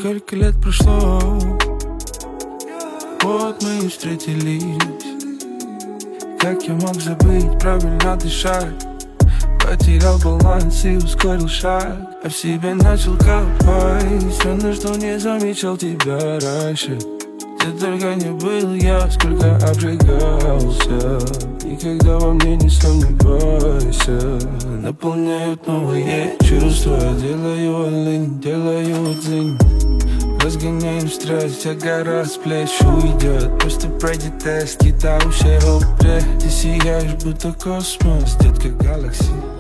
Сколько лет прошло, вот мы и встретились. Как я мог забыть правильно дышать? Потерял баланс и ускорил шаг, а в себе начал копать. Странно, что не замечал тебя раньше. Ты только не был я, сколько обжигался. И когда во мне не сомневайся, наполняют новые чувства. Делаю лень, делаю дзынь. Разгоняем страсть, а гора с плеч уйдет. Просто пройди тест, кидающий облик. Ты сияешь, будто космос, детка Galaxy.